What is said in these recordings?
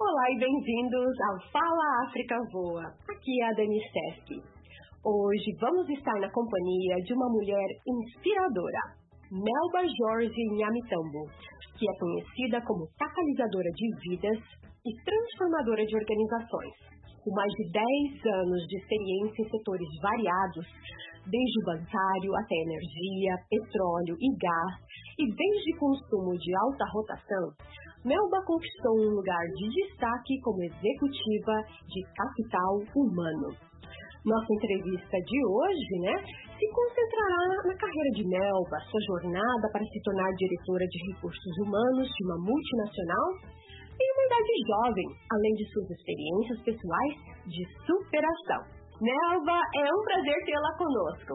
Olá e bem-vindos ao Fala África Voa. Aqui é a Dani Sesc. Hoje vamos estar na companhia de uma mulher inspiradora, Melba Jorge Nyamitambo, que é conhecida como catalisadora de vidas e transformadora de organizações. Com mais de 10 anos de experiência em setores variados, desde o bancário até energia, petróleo e gás, e desde consumo de alta rotação, Melba conquistou um lugar de destaque como executiva de capital humano. Nossa entrevista de hoje, se concentrará na carreira de Melba, sua jornada para se tornar diretora de recursos humanos de uma multinacional em uma idade jovem, além de suas experiências pessoais de superação. Melba, é um prazer tê-la conosco.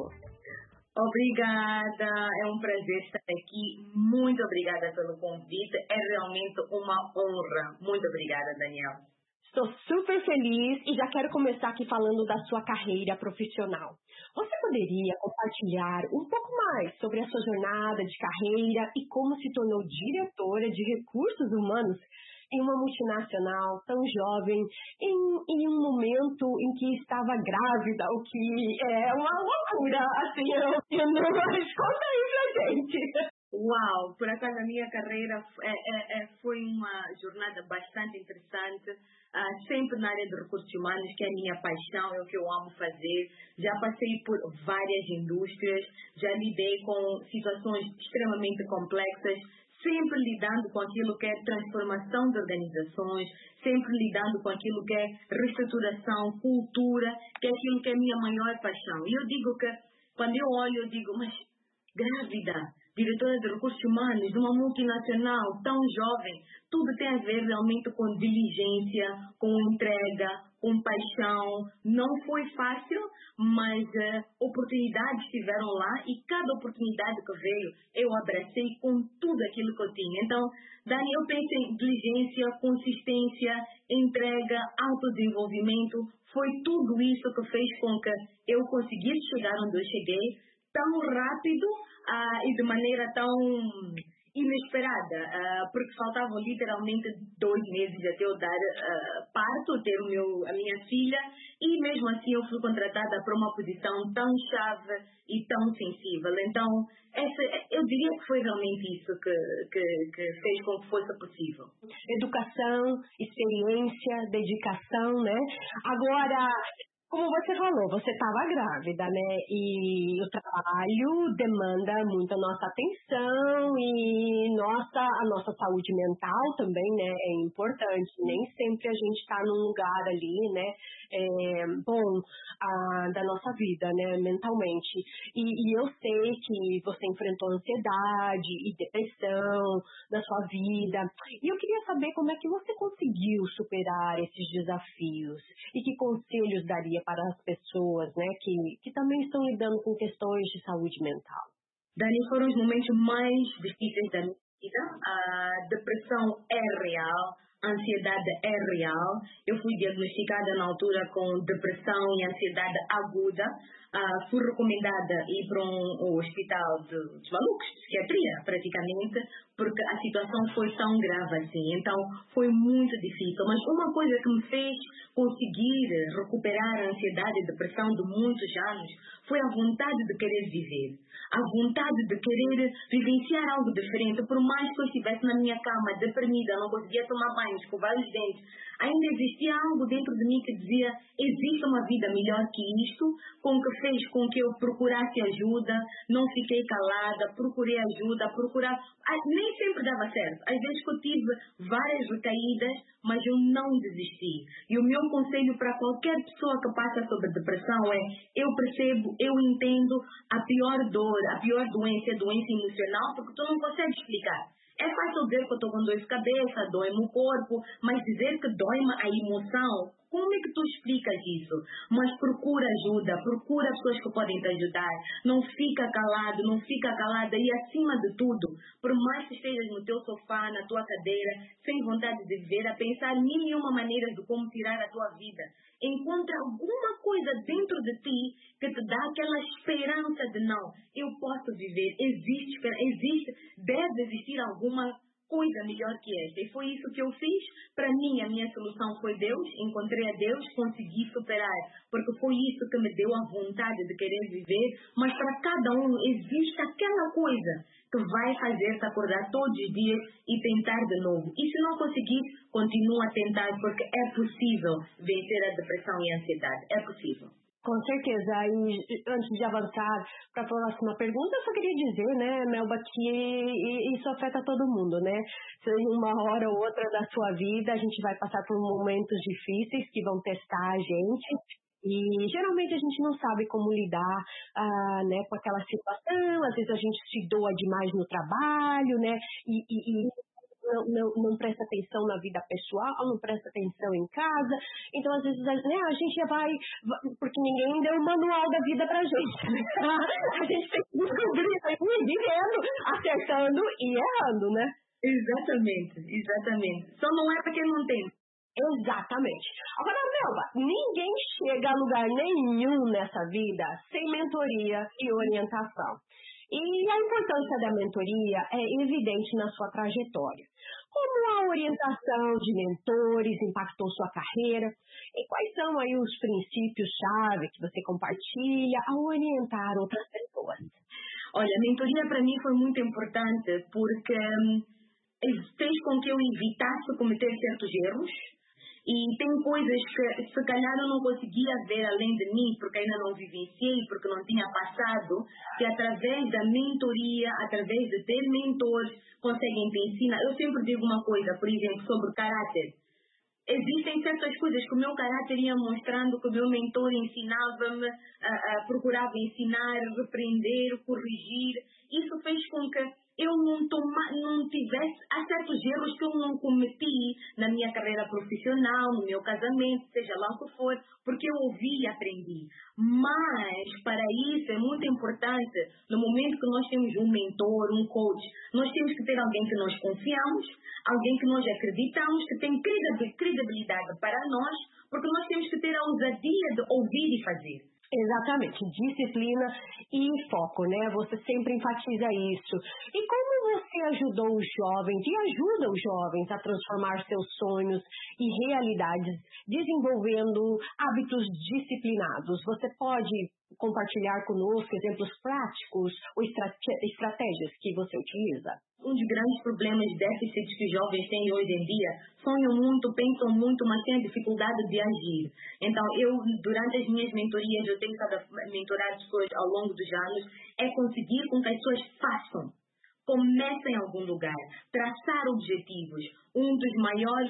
Obrigada, é um prazer estar aqui. Muito obrigada pelo convite. É realmente uma honra. Muito obrigada, Daniel. Estou super feliz e já quero começar aqui falando da sua carreira profissional. Você poderia compartilhar um pouco mais sobre a sua jornada de carreira e como se tornou diretora de recursos humanos em uma multinacional tão jovem, em um momento em que estava grávida, o que é uma loucura, assim, mas conta aí pra gente. Uau, por acaso a minha carreira foi uma jornada bastante interessante, sempre na área de recursos humanos, que é a minha paixão, é o que eu amo fazer. Já passei por várias indústrias, já lidei com situações extremamente complexas, sempre lidando com aquilo que é transformação de organizações, sempre lidando com aquilo que é reestruturação, cultura, que é aquilo que é a minha maior paixão. E eu digo que, quando eu olho, eu digo, mas grávida, diretora de recursos humanos, de uma multinacional tão jovem, tudo tem a ver realmente com diligência, com entrega, com paixão. Não foi fácil, mas oportunidades estiveram lá e cada oportunidade que veio, eu abracei com tudo aquilo que eu tinha. Então, Dani, eu penso em diligência, consistência, entrega, autodesenvolvimento. Foi tudo isso que fez com que eu conseguisse chegar onde eu cheguei, tão rápido e de maneira tão inesperada, porque faltavam literalmente 2 meses até eu dar parto, ter a minha filha, e mesmo assim eu fui contratada para uma posição tão chave e tão sensível. Então, eu diria que foi realmente isso que fez com que fosse possível. Educação, experiência, dedicação, Agora, como você falou, você estava grávida, e o trabalho demanda muito a nossa atenção e a nossa saúde mental também, é importante. Nem sempre a gente está num lugar ali, da nossa vida, mentalmente. E eu sei que você enfrentou ansiedade e depressão na sua vida. E eu queria saber como é que você conseguiu superar esses desafios e que conselhos daria para as pessoas, que também estão lidando com questões de saúde mental. Dani, foram os momentos mais difíceis da minha vida. A depressão é real, a ansiedade é real. Eu fui diagnosticada na altura com depressão e ansiedade aguda. Fui recomendada a ir para um hospital de malucos, de psiquiatria, praticamente, porque a situação foi tão grave assim. Então, foi muito difícil. Mas uma coisa que me fez conseguir recuperar a ansiedade e depressão de muitos anos foi a vontade de querer viver. A vontade de querer vivenciar algo diferente. Por mais que eu estivesse na minha cama, deprimida, não conseguia tomar banho, escovar os dentes, ainda existia algo dentro de mim que dizia: existe uma vida melhor que isto, com que fez com que eu procurasse ajuda, não fiquei calada, procurei ajuda, nem sempre dava certo. Às vezes que eu tive várias recaídas, mas eu não desisti. E o meu conselho para qualquer pessoa que passa sobre depressão é: eu percebo, eu entendo, a pior dor, a pior doença é a doença emocional, porque tu não consegues explicar. É fácil dizer que eu estou com dor de cabeça, dói-me o corpo, mas dizer que dói-me a emoção, como é que tu explicas isso? Mas procura ajuda, procura pessoas que podem te ajudar. Não fica calado, não fica calada. E acima de tudo, por mais que estejas no teu sofá, na tua cadeira, sem vontade de viver, a pensar mil e uma maneiras de como tirar a tua vida, encontra alguma coisa dentro de ti que te dá aquela esperança de não, eu posso viver, existe, deve existir alguma coisa melhor que esta. E foi isso que eu fiz. Para mim, a minha solução foi Deus. Encontrei a Deus, consegui superar, porque foi isso que me deu a vontade de querer viver. Mas para cada um existe aquela coisa que vai fazer-te acordar todos os dias e tentar de novo. E se não conseguir, continua a tentar, porque é possível vencer a depressão e a ansiedade. É possível. Com certeza. E antes de avançar para a próxima pergunta, eu só queria dizer, né, Melba, que isso afeta todo mundo, né? Se uma hora ou outra da sua vida a gente vai passar por momentos difíceis que vão testar a gente. E geralmente a gente não sabe como lidar né, com aquela situação. Às vezes a gente se doa demais no trabalho, né? E não presta atenção na vida pessoal, não presta atenção em casa. Então, às vezes, né, a gente já vai, porque ninguém deu o manual da vida pra gente. Né? A gente tem que descobrir, vivendo, acertando e errando, né? Exatamente. Só não é porque não tem. Exatamente. Agora, Melba, ninguém chega a lugar nenhum nessa vida sem mentoria e orientação. E a importância da mentoria é evidente na sua trajetória. Como a orientação de mentores impactou sua carreira? E quais são aí os princípios-chave que você compartilha ao orientar outras pessoas? Olha, a mentoria para mim foi muito importante porque fez com que eu evitasse cometer certos erros. E tem coisas que, se calhar, eu não conseguia ver além de mim, porque ainda não vivenciei, porque não tinha passado, que através da mentoria, através de ter mentores, conseguem te ensinar. Eu sempre digo uma coisa, por exemplo, sobre caráter. Existem certas coisas que o meu caráter ia mostrando, que o meu mentor ensinava-me, procurava ensinar, repreender, corrigir. Isso fez com que eu não tivesse, há certos erros que eu não cometi na minha carreira profissional, no meu casamento, seja lá o que for, porque eu ouvi e aprendi. Mas, para isso, é muito importante, no momento que nós temos um mentor, um coach, nós temos que ter alguém que nós confiamos, alguém que nós acreditamos, que tem credibilidade para nós, porque nós temos que ter a ousadia de ouvir e fazer. Exatamente, disciplina e foco, né? Você sempre enfatiza isso. E como você ajudou os jovens e ajuda os jovens a transformar seus sonhos em realidades, desenvolvendo hábitos disciplinados? Você pode compartilhar conosco exemplos práticos ou estratégias que você utiliza? Um dos grandes problemas de déficits que os jovens têm hoje em dia, sonham muito, pensam muito, mas têm a dificuldade de agir. Então, eu, durante as minhas mentorias, eu tenho estado a mentorar pessoas ao longo dos anos, é conseguir com que as pessoas façam. Comecem em algum lugar, traçar objetivos. Um dos maiores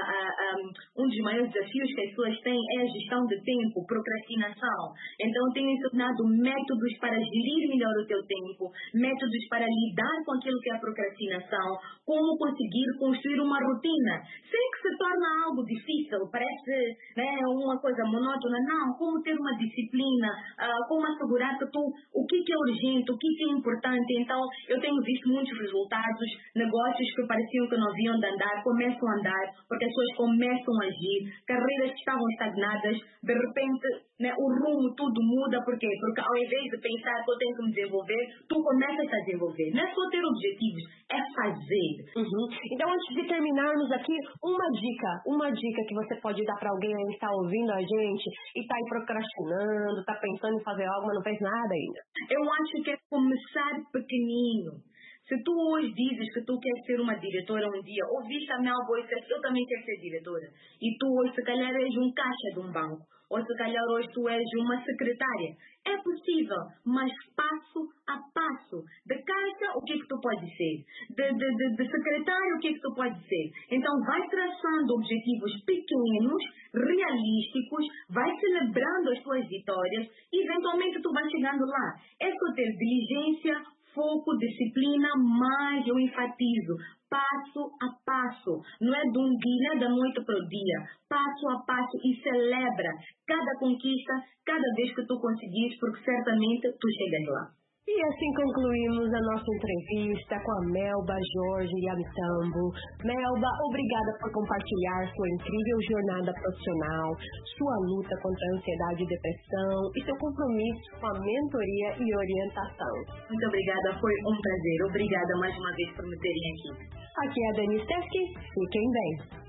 desafios que as pessoas têm é a gestão de tempo, procrastinação. Então, eu tenho ensinado métodos para gerir melhor o teu tempo, métodos para lidar com aquilo que é a procrastinação, como conseguir construir uma rotina, sem que se torne algo difícil, parece, né, uma coisa monótona. Não, como ter uma disciplina, como assegurar que o que é urgente, o que é importante. Então, eu tenho visto muitos resultados, negócios que pareciam que não haviam de andar, começam a andar, porque as pessoas começam a agir, carreiras que estavam estagnadas, de repente, né, o rumo tudo muda. Por quê? Porque ao invés de pensar que eu tenho que me desenvolver, tu começas a desenvolver. Não é só ter objetivos, é fazer. Então, antes de terminarmos aqui, uma dica que você pode dar para alguém aí que está ouvindo a gente e está aí procrastinando, está pensando em fazer algo, mas não fez nada ainda. Eu acho que é começar pequenino. Se tu hoje dizes que tu queres ser uma diretora um dia, ouviste a Mel Boy dizer que eu também quero ser diretora, e tu hoje se calhar és um caixa de um banco, ou se calhar hoje tu és uma secretária. É possível, mas passo a passo. De caixa, o que tu pode ser? De secretário, o que tu pode ser? Então, vai traçando objetivos pequenos, realísticos, vai celebrando as tuas vitórias, e eventualmente tu vai chegando lá. É só ter diligência, foco, disciplina, mas eu enfatizo, passo a passo. Não é de um dia, não é da noite para o dia. Passo a passo e celebra cada conquista, cada vez que tu conseguires, porque certamente tu chegas lá. E assim concluímos a nossa entrevista com a Melba Jorge Yamitambo. Melba, obrigada por compartilhar sua incrível jornada profissional, sua luta contra a ansiedade e depressão e seu compromisso com a mentoria e orientação. Muito obrigada, foi um prazer. Obrigada mais uma vez por me terem aqui. Aqui é a Dani Stefke, fiquem bem.